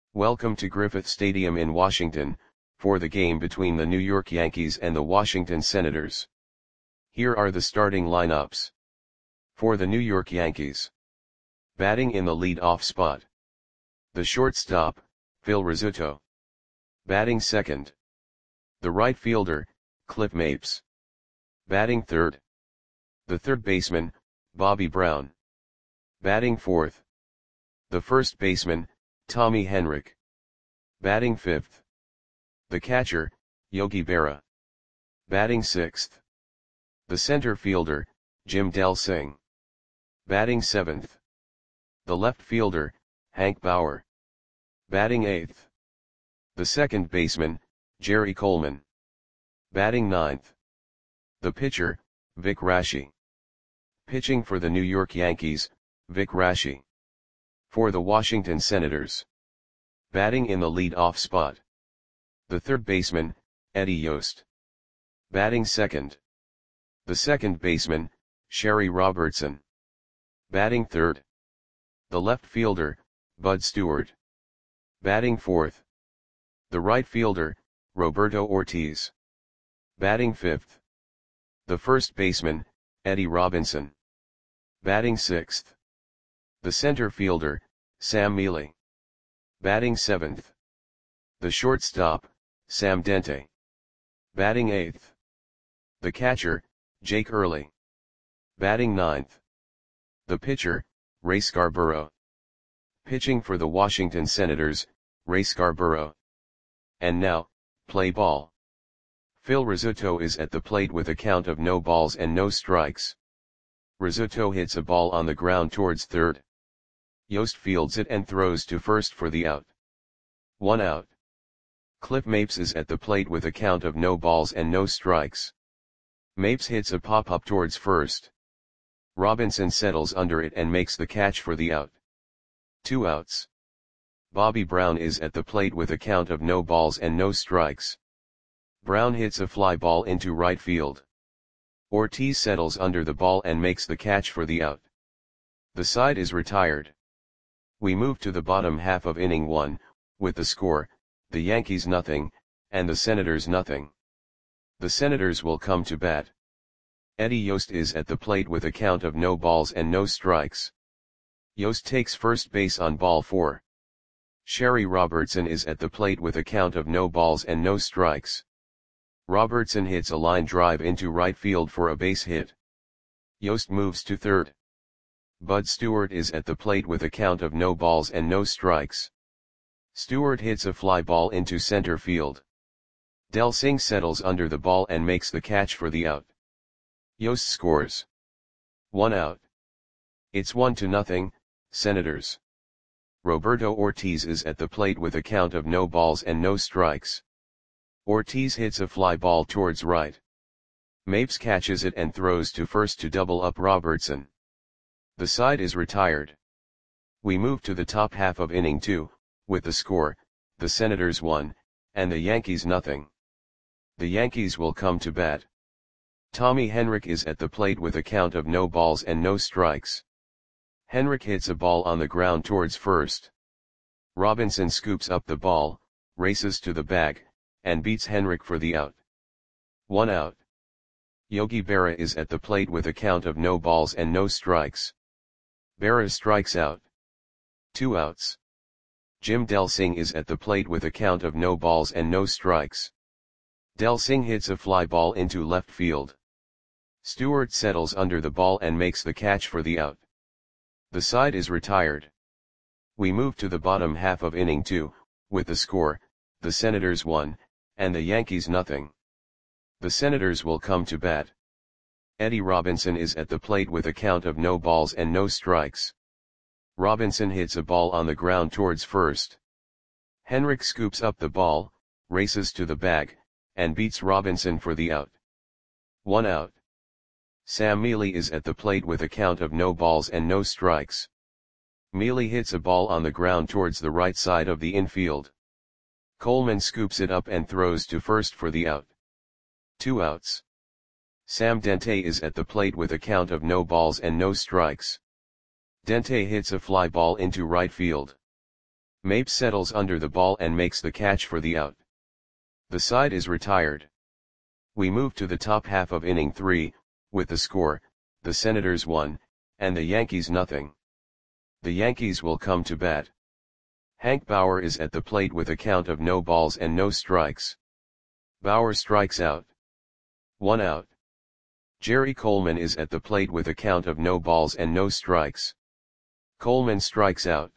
Welcome to Griffith Stadium in Washington, for the game between the New York Yankees and the Washington Senators. Here are the starting lineups. For the New York Yankees. Batting in the lead-off spot. The shortstop, Phil Rizzuto. Batting second. The right fielder, Cliff Mapes. Batting third. The third baseman, Bobby Brown. Batting fourth. The first baseman, Tommy Henrich. Batting fifth. The catcher, Yogi Berra. Batting sixth. The center fielder, Jim Delsing. Batting seventh. The left fielder, Hank Bauer. Batting eighth. The second baseman, Jerry Coleman. Batting ninth. The pitcher, Vic Raschi. Pitching for the New York Yankees, Vic Raschi. For the Washington Senators. Batting in the lead-off spot. The third baseman, Eddie Yost. Batting second. The second baseman, Sherry Robertson. Batting third. The left fielder, Bud Stewart. Batting fourth. The right fielder, Roberto Ortiz. Batting fifth. The first baseman, Eddie Robinson. Batting sixth. The center fielder, Sam Mele. Batting seventh. The shortstop, Sam Dente. Batting eighth. The catcher, Jake Early. Batting ninth. The pitcher, Ray Scarborough. Pitching for the Washington Senators, Ray Scarborough. And now, play ball. Phil Rizzuto is at the plate with a count of no balls and no strikes. Rizzuto hits a ball on the ground towards third. Yost fields it and throws to first for the out. 1 out. Cliff Mapes is at the plate with a count of no balls and no strikes. Mapes hits a pop-up towards first. Robinson settles under it and makes the catch for the out. 2 outs. Bobby Brown is at the plate with a count of no balls and no strikes. Brown hits a fly ball into right field. Ortiz settles under the ball and makes the catch for the out. The side is retired. We move to the bottom half of inning 1, with the score, the Yankees nothing, and the Senators nothing. The Senators will come to bat. Eddie Yost is at the plate with a count of no balls and no strikes. Yost takes first base on ball 4. Sherry Robertson is at the plate with a count of no balls and no strikes. Robertson hits a line drive into right field for a base hit. Yost moves to third. Bud Stewart is at the plate with a count of no balls and no strikes. Stewart hits a fly ball into center field. Delsing settles under the ball and makes the catch for the out. Yost scores. 1 out. It's 1-0, Senators. Roberto Ortiz is at the plate with a count of no balls and no strikes. Ortiz hits a fly ball towards right. Mapes catches it and throws to first to double up Robertson. The side is retired. We move to the top half of inning 2, with the score, the Senators 1, and the Yankees nothing. The Yankees will come to bat. Tommy Henrich is at the plate with a count of no balls and no strikes. Henrich hits a ball on the ground towards first. Robinson scoops up the ball, races to the bag, and beats Henrich for the out. 1 out. Yogi Berra is at the plate with a count of no balls and no strikes. Berra strikes out. 2 outs. Jim Delsing is at the plate with a count of no balls and no strikes. Delsing hits a fly ball into left field. Stewart settles under the ball and makes the catch for the out. The side is retired. We move to the bottom half of inning 2, with the score, the Senators 1, and the Yankees nothing. The Senators will come to bat. Eddie Robinson is at the plate with a count of no balls and no strikes. Robinson hits a ball on the ground towards first. Henrich scoops up the ball, races to the bag, and beats Robinson for the out. 1 out. Sam Mele is at the plate with a count of no balls and no strikes. Mele hits a ball on the ground towards the right side of the infield. Coleman scoops it up and throws to first for the out. 2 outs. Sam Dente is at the plate with a count of no balls and no strikes. Dente hits a fly ball into right field. Mapes settles under the ball and makes the catch for the out. The side is retired. We move to the top half of inning 3, with the score, the Senators 1, and the Yankees nothing. The Yankees will come to bat. Hank Bauer is at the plate with a count of no balls and no strikes. Bauer strikes out. 1 out. Jerry Coleman is at the plate with a count of no balls and no strikes. Coleman strikes out.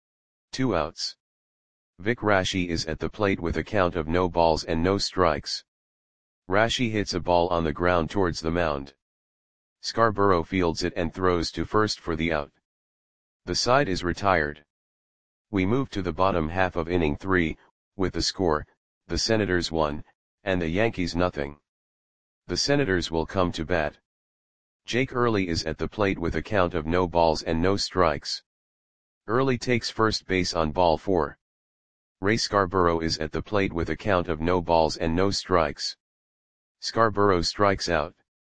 2 outs. Vic Raschi is at the plate with a count of no balls and no strikes. Raschi hits a ball on the ground towards the mound. Scarborough fields it and throws to first for the out. The side is retired. We move to the bottom half of inning 3, with the score, the Senators 1, and the Yankees nothing. The Senators will come to bat. Jake Early is at the plate with a count of no balls and no strikes. Early takes first base on ball 4. Ray Scarborough is at the plate with a count of no balls and no strikes. Scarborough strikes out.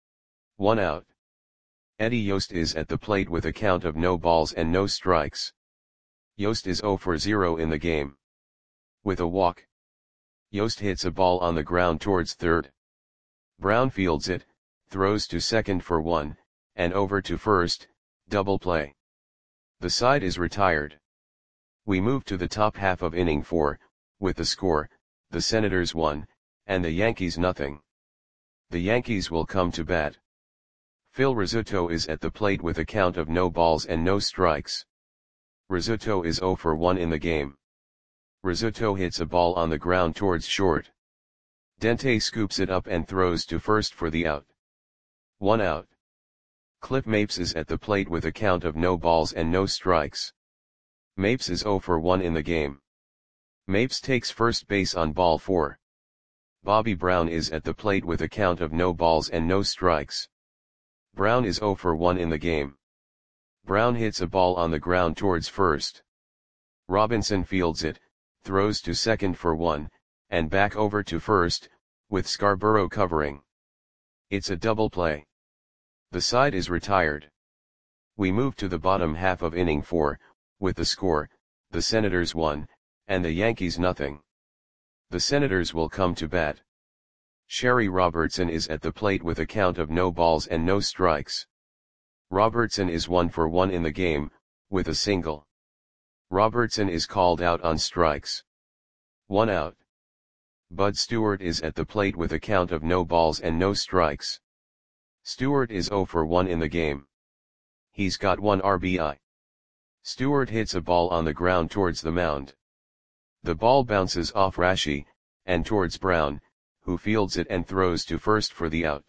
1 out. Eddie Yost is at the plate with a count of no balls and no strikes. Yost is 0 for 0 in the game. With a walk, Yost hits a ball on the ground towards third. Brown fields it, throws to second for 1, and over to first, double play. The side is retired. We move to the top half of inning 4, with the score, the Senators 1, and the Yankees nothing. The Yankees will come to bat. Phil Rizzuto is at the plate with a count of no balls and no strikes. Rizzuto is 0 for 1 in the game. Rizzuto hits a ball on the ground towards short. Dente scoops it up and throws to first for the out. 1 out. Cliff Mapes is at the plate with a count of no balls and no strikes. Mapes is 0 for 1 in the game. Mapes takes first base on ball 4. Bobby Brown is at the plate with a count of no balls and no strikes. Brown is 0 for 1 in the game. Brown hits a ball on the ground towards first. Robinson fields it, throws to second for 1, and back over to first, with Scarborough covering. It's a double play. The side is retired. We move to the bottom half of inning 4, with the score, the Senators 1, and the Yankees nothing. The Senators will come to bat. Sherry Robertson is at the plate with a count of no balls and no strikes. Robertson is 1 for 1 in the game, with a single. Robertson is called out on strikes. 1 out. Bud Stewart is at the plate with a count of no balls and no strikes. Stewart is 0 for 1 in the game. He's got 1 RBI. Stewart hits a ball on the ground towards the mound. The ball bounces off Raschi, and towards Brown, who fields it and throws to first for the out.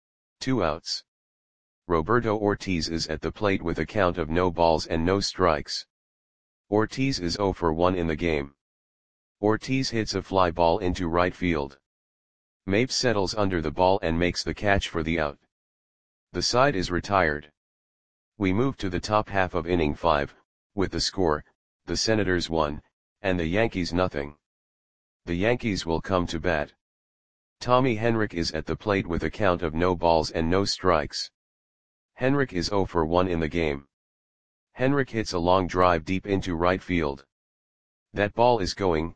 2 outs. Roberto Ortiz is at the plate with a count of no balls and no strikes. Ortiz is 0 for 1 in the game. Ortiz hits a fly ball into right field. Mapes settles under the ball and makes the catch for the out. The side is retired. We move to the top half of inning 5, with the score, the Senators 1, and the Yankees nothing. The Yankees will come to bat. Tommy Henrich is at the plate with a count of no balls and no strikes. Henrich is 0 for 1 in the game. Henrich hits a long drive deep into right field. That ball is gone.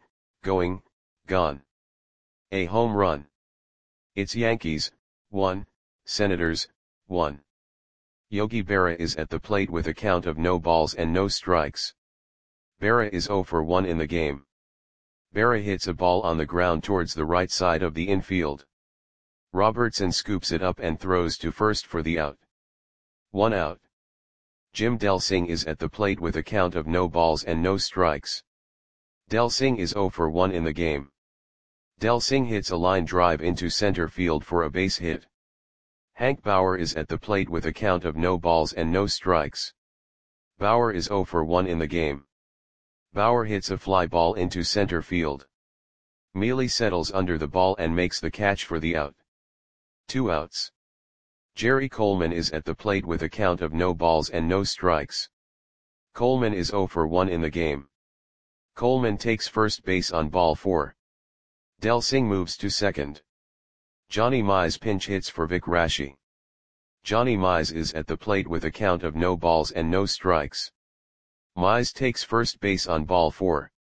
A home run. It's Yankees, 1, Senators, 1. Yogi Berra is at the plate with a count of no balls and no strikes. Berra is 0 for 1 in the game. Berra hits a ball on the ground towards the right side of the infield. Robertson scoops it up and throws to first for the out. 1 out. Jim Delsing is at the plate with a count of no balls and no strikes. Delsing is 0 for 1 in the game. Delsing hits a line drive into center field for a base hit. Hank Bauer is at the plate with a count of no balls and no strikes. Bauer is 0 for 1 in the game. Bauer hits a fly ball into center field. Mealy settles under the ball and makes the catch for the out. 2 outs. Jerry Coleman is at the plate with a count of no balls and no strikes. Coleman is 0 for 1 in the game. Coleman takes first base on ball 4. Delsing moves to second. Johnny Mize pinch hits for Vic Raschi. Johnny Mize is at the plate with a count of no balls and no strikes. Mize takes first base on ball 4.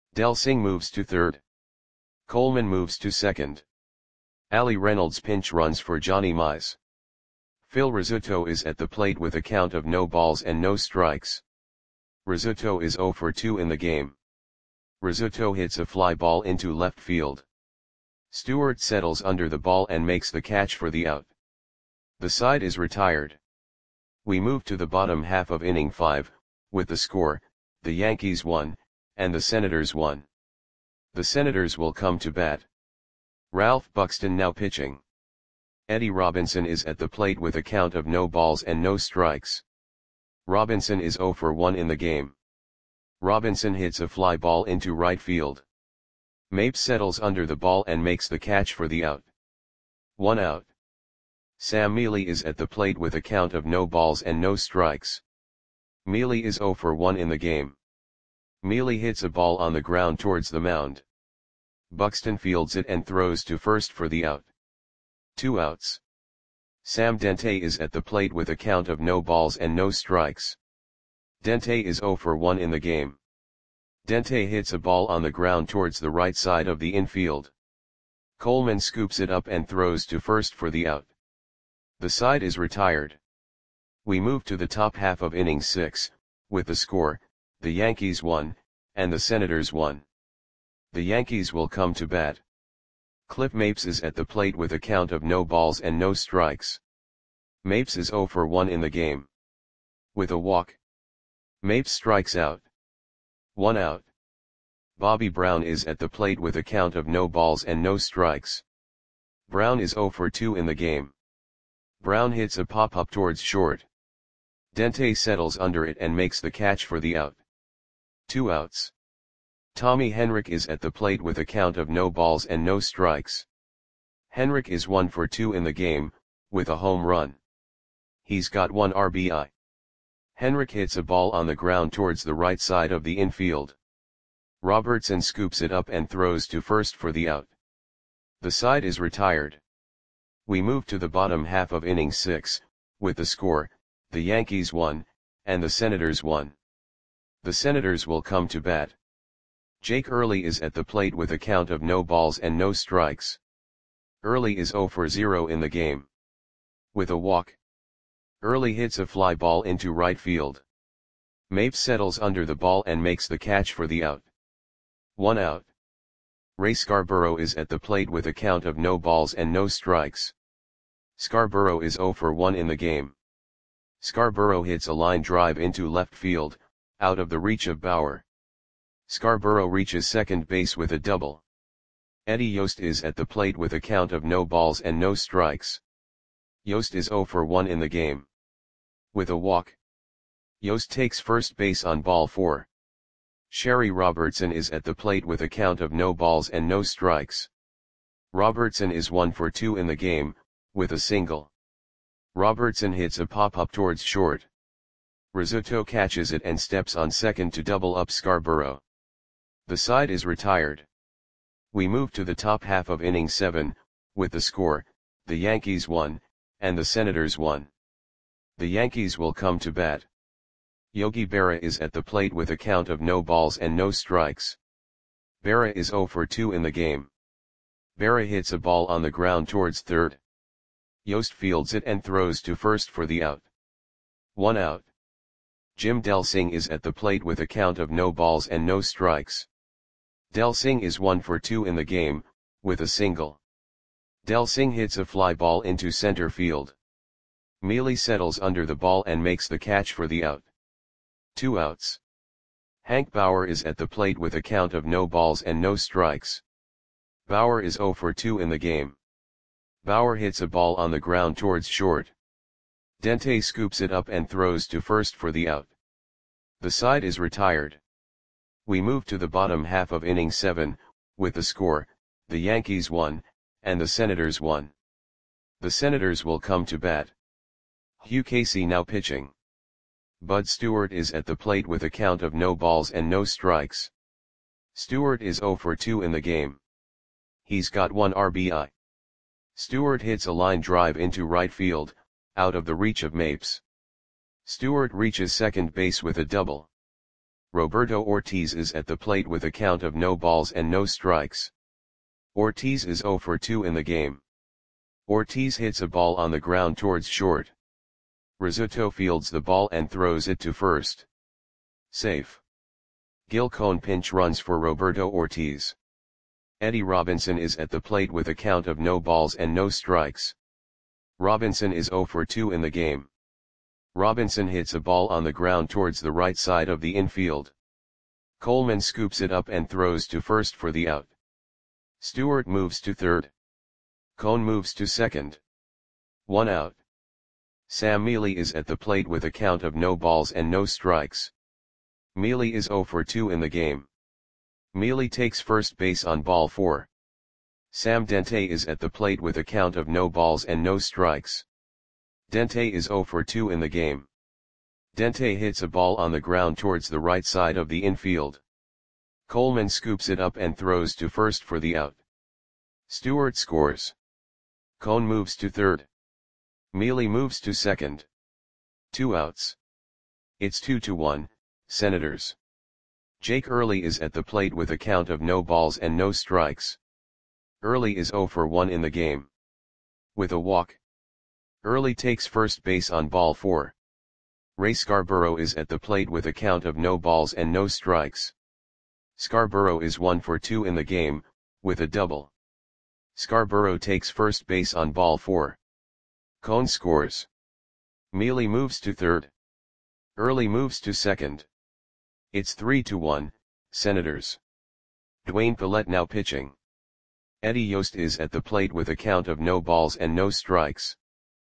Delsing moves to third. Coleman moves to second. Ali Reynolds pinch runs for Johnny Mize. Phil Rizzuto is at the plate with a count of no balls and no strikes. Rizzuto is 0 for 2 in the game. Rizzuto hits a fly ball into left field. Stewart settles under the ball and makes the catch for the out. The side is retired. We move to the bottom half of inning 5, with the score, the Yankees won, and the Senators won. The Senators will come to bat. Ralph Buxton now pitching. Eddie Robinson is at the plate with a count of no balls and no strikes. Robinson is 0 for 1 in the game. Robinson hits a fly ball into right field. Mapes settles under the ball and makes the catch for the out. 1 out. Sam Mealy is at the plate with a count of no balls and no strikes. Mealy is 0 for 1 in the game. Mealy hits a ball on the ground towards the mound. Buxton fields it and throws to first for the out. 2 outs. Sam Dente is at the plate with a count of no balls and no strikes. Dente is 0 for 1 in the game. Dente hits a ball on the ground towards the right side of the infield. Coleman scoops it up and throws to first for the out. The side is retired. We move to the top half of inning 6, with the score, the Yankees won, and the Senators won. The Yankees will come to bat. Cliff Mapes is at the plate with a count of no balls and no strikes. Mapes is 0 for 1 in the game. With a walk. Mapes strikes out. 1 out. Bobby Brown is at the plate with a count of no balls and no strikes. Brown is 0 for 2 in the game. Brown hits a pop-up towards short. Dente settles under it and makes the catch for the out. 2 outs. Tommy Henrich is at the plate with a count of no balls and no strikes. Henrich is 1 for 2 in the game, with a home run. He's got 1 RBI. Henrich hits a ball on the ground towards the right side of the infield. Robertson scoops it up and throws to first for the out. The side is retired. We move to the bottom half of inning 6, with the score, the Yankees won, and the Senators won. The Senators will come to bat. Jake Early is at the plate with a count of no balls and no strikes. Early is 0 for 0 in the game. With a walk. Early hits a fly ball into right field. Mapes settles under the ball and makes the catch for the out. 1 out. Ray Scarborough is at the plate with a count of no balls and no strikes. Scarborough is 0 for 1 in the game. Scarborough hits a line drive into left field, out of the reach of Bauer. Scarborough reaches second base with a double. Eddie Yost is at the plate with a count of no balls and no strikes. Yost is 0 for 1 in the game. With a walk. Yost takes first base on ball 4. Sherry Robertson is at the plate with a count of no balls and no strikes. Robertson is 1 for 2 in the game, with a single. Robertson hits a pop-up towards short. Rizzuto catches it and steps on second to double up Scarborough. The side is retired. We move to the top half of inning 7, with the score, the Yankees won, and the Senators won. The Yankees will come to bat. Yogi Berra is at the plate with a count of no balls and no strikes. Berra is 0 for 2 in the game. Berra hits a ball on the ground towards third. Yost fields it and throws to first for the out. 1 out. Jim Delsing is at the plate with a count of no balls and no strikes. Delsing is 1 for 2 in the game, with a single. Delsing hits a fly ball into center field. Mealy settles under the ball and makes the catch for the out. 2 outs. Hank Bauer is at the plate with a count of no balls and no strikes. Bauer is 0 for 2 in the game. Bauer hits a ball on the ground towards short. Dente scoops it up and throws to first for the out. The side is retired. We move to the bottom half of inning 7, with the score, the Yankees won, and the Senators won. The Senators will come to bat. Hugh Casey now pitching. Bud Stewart is at the plate with a count of no balls and no strikes. Stewart is 0 for 2 in the game. He's got 1 RBI. Stewart hits a line drive into right field, out of the reach of Mapes. Stewart reaches second base with a double. Roberto Ortiz is at the plate with a count of no balls and no strikes. Ortiz is 0 for 2 in the game. Ortiz hits a ball on the ground towards short. Rizzuto fields the ball and throws it to first. Safe. Gil Cone pinch runs for Roberto Ortiz. Eddie Robinson is at the plate with a count of no balls and no strikes. Robinson is 0 for 2 in the game. Robinson hits a ball on the ground towards the right side of the infield. Coleman scoops it up and throws to first for the out. Stewart moves to third. Cone moves to second. 1 out. Sam Mealy is at the plate with a count of no balls and no strikes. Mealy is 0 for 2 in the game. Mealy takes first base on ball 4. Sam Dente is at the plate with a count of no balls and no strikes. Dente is 0 for 2 in the game. Dente hits a ball on the ground towards the right side of the infield. Coleman scoops it up and throws to first for the out. Stewart scores. Cone moves to third. Mealy moves to second. 2 outs. It's 2-1, Senators. Jake Early is at the plate with a count of no balls and no strikes. Early is 0 for 1 in the game. With a walk. Early takes first base on ball 4. Ray Scarborough is at the plate with a count of no balls and no strikes. Scarborough is 1 for 2 in the game, with a double. Scarborough takes first base on ball 4. Cone scores. Mealy moves to third. Early moves to second. It's 3-1, Senators. Dwayne Pillette now pitching. Eddie Yost is at the plate with a count of no balls and no strikes.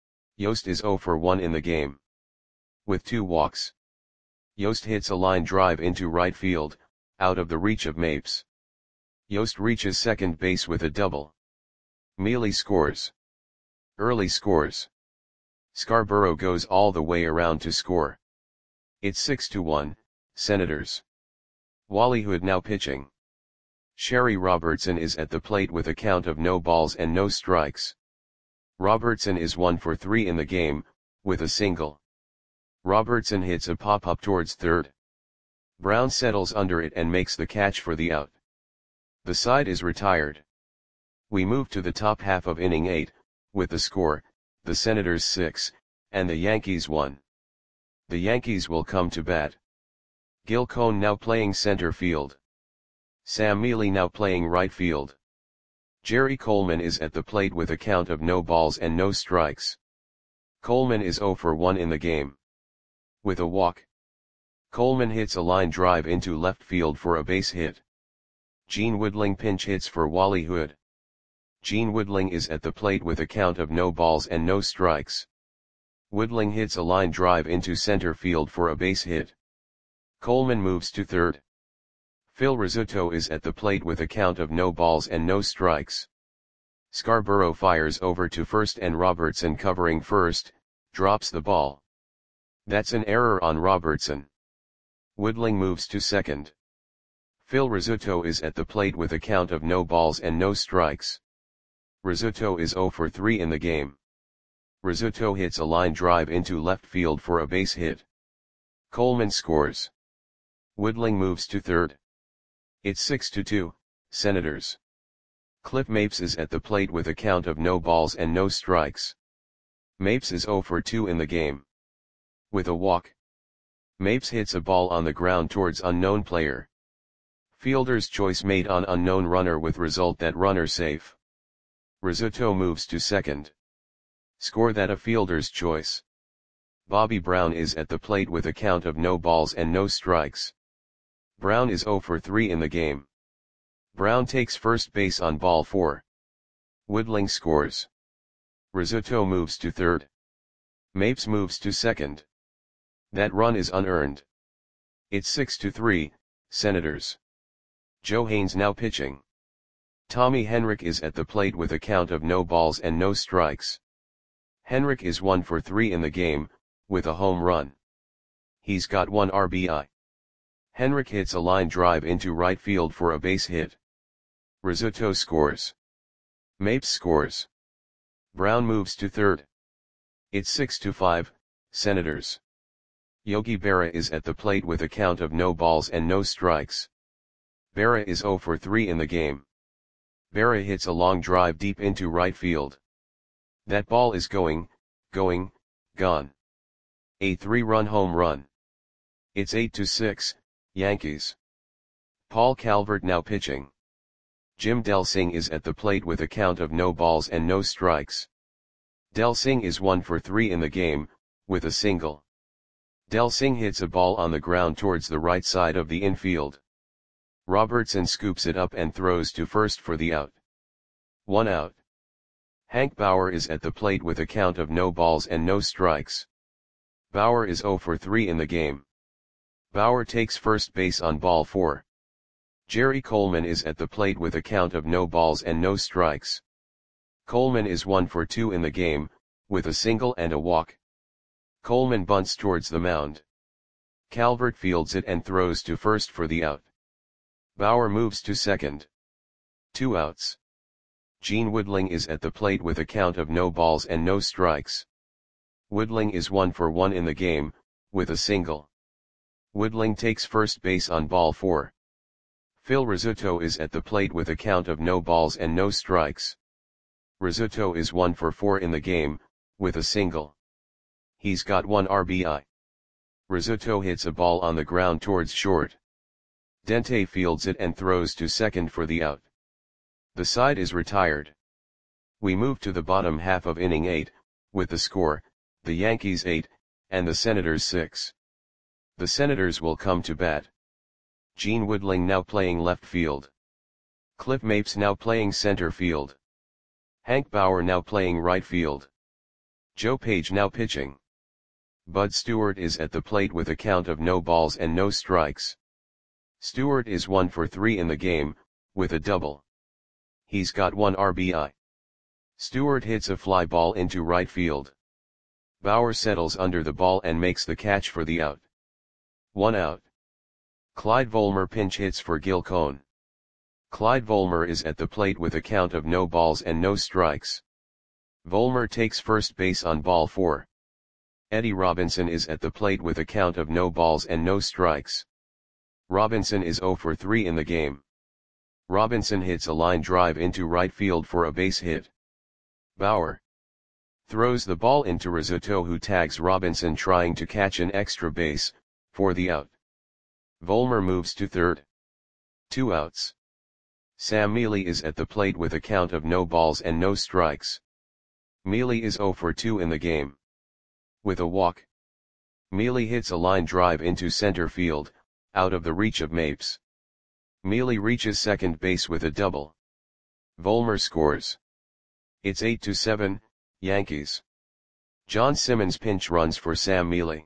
Yost is 0 for 1 in the game. With 2 walks. Yost hits a line drive into right field, out of the reach of Mapes. Yost reaches second base with a double. Mealy scores. Early scores. Scarborough goes all the way around to score. It's 6-1, Senators. Wally Hood now pitching. Sherry Robertson is at the plate with a count of no balls and no strikes. Robertson is 1 for 3 in the game, with a single. Robertson hits a pop-up towards third. Brown settles under it and makes the catch for the out. The side is retired. We move to the top half of inning 8, with the score, the Senators 6, and the Yankees 1. The Yankees will come to bat. Gil Cone now playing center field. Sam Mealy now playing right field. Jerry Coleman is at the plate with a count of no balls and no strikes. Coleman is 0 for 1 in the game. With a walk. Coleman hits a line drive into left field for a base hit. Gene Woodling pinch hits for Wally Hood. Gene Woodling is at the plate with a count of no balls and no strikes. Woodling hits a line drive into center field for a base hit. Coleman moves to third. Phil Rizzuto is at the plate with a count of no balls and no strikes. Scarborough fires over to first and Robertson covering first, drops the ball. That's an error on Robertson. Woodling moves to second. Phil Rizzuto is at the plate with a count of no balls and no strikes. Rizzuto is 0 for 3 in the game. Rizzuto hits a line drive into left field for a base hit. Coleman scores. Woodling moves to third. It's 6-2, Senators. Cliff Mapes is at the plate with a count of no balls and no strikes. Mapes is 0 for 2 in the game. With a walk. Mapes hits a ball on the ground towards unknown player. Fielder's choice made on unknown runner with result that runner safe. Rizzuto moves to second. Score that a fielder's choice. Bobby Brown is at the plate with a count of no balls and no strikes. Brown is 0 for 3 in the game. Brown takes first base on ball 4. Woodling scores. Rizzuto moves to third. Mapes moves to second. That run is unearned. It's 6-3, Senators. Joe Haynes now pitching. Tommy Henrich is at the plate with a count of no balls and no strikes. Henrich is 1 for 3 in the game, with a home run. He's got 1 RBI. Henrich hits a line drive into right field for a base hit. Rizzuto scores. Mapes scores. Brown moves to third. It's 6-5, Senators. Yogi Berra is at the plate with a count of no balls and no strikes. Berra is 0 for 3 in the game. Berra hits a long drive deep into right field. That ball is gone. A 3-run home run. It's 8-6, Yankees. Paul Calvert now pitching. Jim Delsing is at the plate with a count of no balls and no strikes. Delsing is 1 for 3 in the game, with a single. Delsing hits a ball on the ground towards the right side of the infield. Robertson scoops it up and throws to first for the out. 1 out. Hank Bauer is at the plate with a count of no balls and no strikes. Bauer is 0 for 3 in the game. Bauer takes first base on ball 4. Jerry Coleman is at the plate with a count of no balls and no strikes. Coleman is 1 for 2 in the game, with a single and a walk. Coleman bunts towards the mound. Calvert fields it and throws to first for the out. Bauer moves to second. 2 outs. Gene Woodling is at the plate with a count of no balls and no strikes. Woodling is 1 for 1 in the game, with a single. Woodling takes first base on ball 4. Phil Rizzuto is at the plate with a count of no balls and no strikes. Rizzuto is 1 for 4 in the game, with a single. He's got 1 RBI. Rizzuto hits a ball on the ground towards short. Dente fields it and throws to second for the out. The side is retired. We move to the bottom half of inning 8, with the score, the Yankees 8, and the Senators 6. The Senators will come to bat. Gene Woodling now playing left field. Cliff Mapes now playing center field. Hank Bauer now playing right field. Joe Page now pitching. Bud Stewart is at the plate with a count of no balls and no strikes. Stewart is 1 for 3 in the game, with a double. He's got 1 RBI. Stewart hits a fly ball into right field. Bauer settles under the ball and makes the catch for the out. 1 out. Clyde Volmer pinch hits for Gil Cone. Clyde Volmer is at the plate with a count of no balls and no strikes. Volmer takes first base on ball 4. Eddie Robinson is at the plate with a count of no balls and no strikes. Robinson is 0 for 3 in the game. Robinson hits a line drive into right field for a base hit. Bauer throws the ball into Rizzuto, who tags Robinson trying to catch an extra base, for the out. Volmer moves to third. 2 outs. Sam Mealy is at the plate with a count of no balls and no strikes. Mealy is 0 for 2 in the game. With a walk. Mealy hits a line drive into center field, out of the reach of Mapes. Mealy reaches second base with a double. Volmer scores. It's 8-7, Yankees. John Simmons pinch runs for Sam Mealy.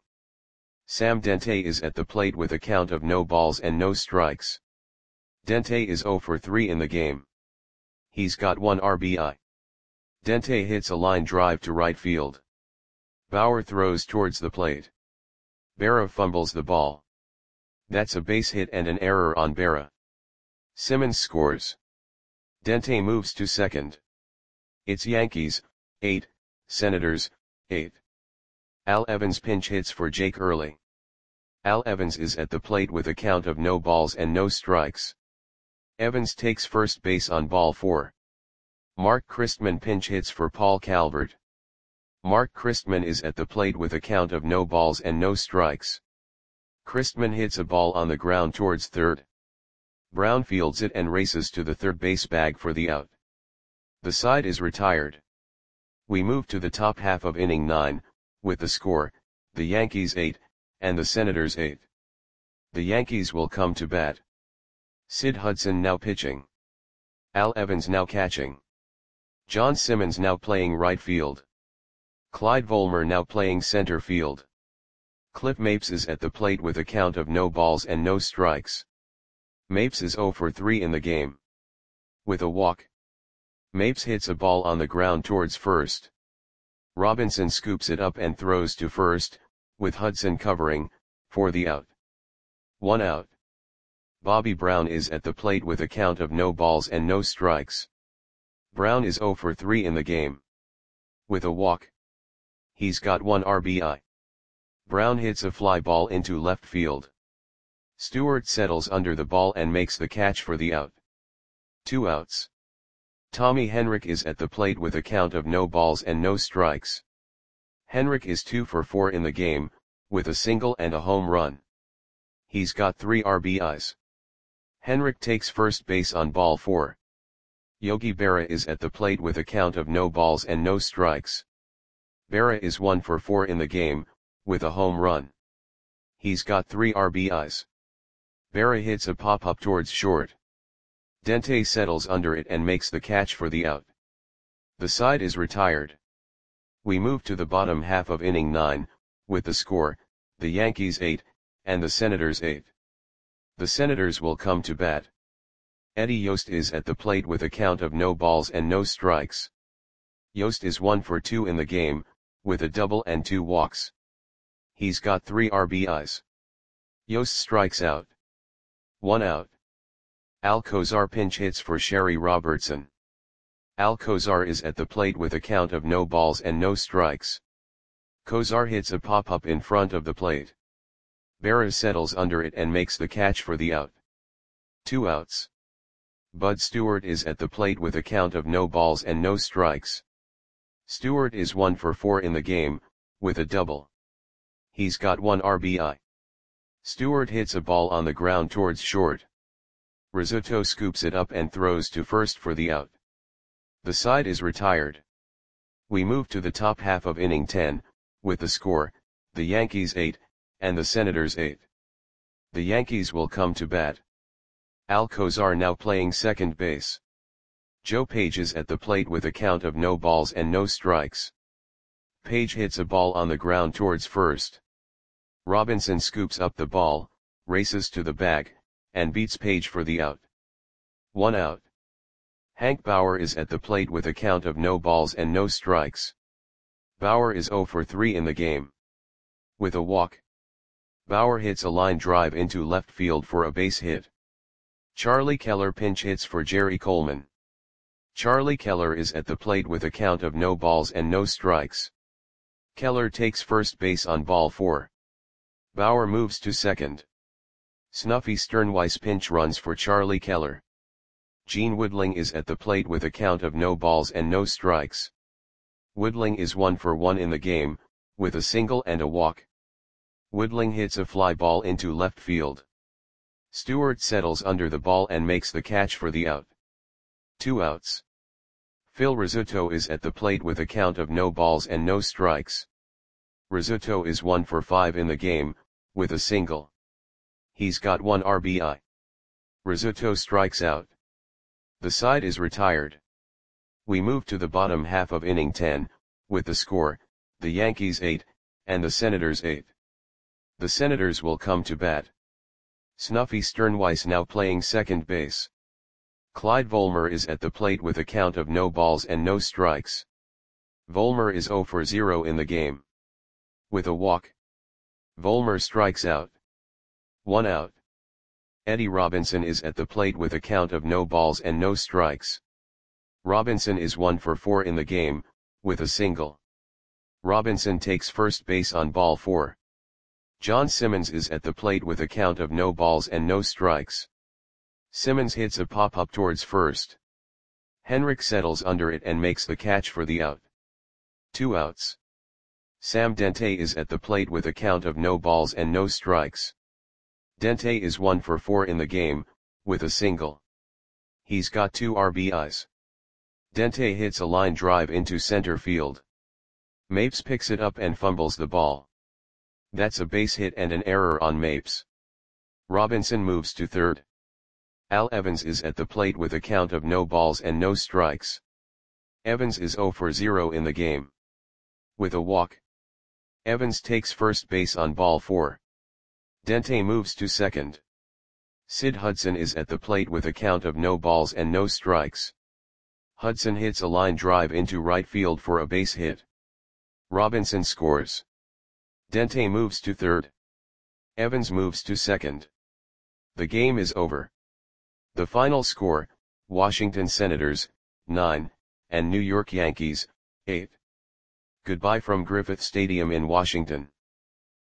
Sam Dente is at the plate with a count of no balls and no strikes. Dente is 0 for 3 in the game. He's got 1 RBI. Dente hits a line drive to right field. Bauer throws towards the plate. Berra fumbles the ball. That's a base hit and an error on Berra. Simmons scores. Dente moves to second. It's Yankees, 8, Senators, 8. Al Evans pinch hits for Jake Early. Al Evans is at the plate with a count of no balls and no strikes. Evans takes first base on ball 4. Mark Christman pinch hits for Paul Calvert. Mark Christman is at the plate with a count of no balls and no strikes. Christman hits a ball on the ground towards third. Brown fields it and races to the third base bag for the out. The side is retired. We move to the top half of inning 9, with the score, the Yankees 8, and the Senators 8. The Yankees will come to bat. Sid Hudson now pitching. Al Evans now catching. John Simmons now playing right field. Clyde Volmer now playing center field. Cliff Mapes is at the plate with a count of no balls and no strikes. Mapes is 0 for 3 in the game. With a walk. Mapes hits a ball on the ground towards first. Robinson scoops it up and throws to first, with Hudson covering, for the out. 1 out. Bobby Brown is at the plate with a count of no balls and no strikes. Brown is 0 for 3 in the game. With a walk. He's got 1 RBI. Brown hits a fly ball into left field. Stewart settles under the ball and makes the catch for the out. 2 outs. Tommy Henrich is at the plate with a count of no balls and no strikes. Henrich is 2 for 4 in the game, with a single and a home run. He's got 3 RBIs. Henrich takes first base on ball 4. Yogi Berra is at the plate with a count of no balls and no strikes. Berra is 1 for 4 in the game, with a home run. He's got 3 RBIs. Berra hits a pop-up towards short. Dente settles under it and makes the catch for the out. The side is retired. We move to the bottom half of inning 9, with the score, the Yankees 8, and the Senators 8. The Senators will come to bat. Eddie Yost is at the plate with a count of no balls and no strikes. Yost is 1 for 2 in the game, with a double and 2 walks. He's got 3 RBIs. Yost strikes out. 1 out. Alcozar pinch hits for Sherry Robertson. Alcozar is at the plate with a count of no balls and no strikes. Cozar hits a pop-up in front of the plate. Berra settles under it and makes the catch for the out. 2 outs. Bud Stewart is at the plate with a count of no balls and no strikes. Stewart is 1 for 4 in the game, with a double. He's got 1 RBI. Stewart hits a ball on the ground towards short. Rizzuto scoops it up and throws to first for the out. The side is retired. We move to the top half of inning 10, with the score, the Yankees 8, and the Senators 8. The Yankees will come to bat. Alcozar now playing second base. Joe Page is at the plate with a count of no balls and no strikes. Page hits a ball on the ground towards first. Robinson scoops up the ball, races to the bag, and beats Page for the out. 1 out. Hank Bauer is at the plate with a count of no balls and no strikes. Bauer is 0 for 3 in the game. With a walk. Bauer hits a line drive into left field for a base hit. Charlie Keller pinch hits for Jerry Coleman. Charlie Keller is at the plate with a count of no balls and no strikes. Keller takes first base on ball 4. Bauer moves to second. Snuffy Sternweiss pinch runs for Charlie Keller. Gene Woodling is at the plate with a count of no balls and no strikes. Woodling is 1 for 1 in the game, with a single and a walk. Woodling hits a fly ball into left field. Stewart settles under the ball and makes the catch for the out. 2 outs. Phil Rizzuto is at the plate with a count of no balls and no strikes. Rizzuto is 1 for 5 in the game, with a single. He's got 1 RBI. Rizzuto strikes out. The side is retired. We move to the bottom half of inning 10, with the score, the Yankees 8, and the Senators 8. The Senators will come to bat. Snuffy Sternweiss now playing second base. Clyde Volmer is at the plate with a count of no balls and no strikes. Volmer is 0 for 0 in the game. With a walk. Volmer strikes out. 1 out. Eddie Robinson is at the plate with a count of no balls and no strikes. Robinson is 1 for 4 in the game, with a single. Robinson takes first base on ball 4. John Simmons is at the plate with a count of no balls and no strikes. Simmons hits a pop-up towards first. Henrich settles under it and makes the catch for the out. 2 outs. Sam Dente is at the plate with a count of no balls and no strikes. Dente is 1 for 4 in the game, with a single. He's got 2 RBIs. Dente hits a line drive into center field. Mapes picks it up and fumbles the ball. That's a base hit and an error on Mapes. Robinson moves to third. Al Evans is at the plate with a count of no balls and no strikes. Evans is 0 for 0 in the game. With a walk. Evans takes first base on ball 4. Dente moves to second. Sid Hudson is at the plate with a count of no balls and no strikes. Hudson hits a line drive into right field for a base hit. Robinson scores. Dente moves to third. Evans moves to second. The game is over. The final score, Washington Senators, 9, and New York Yankees, 8. Goodbye from Griffith Stadium in Washington.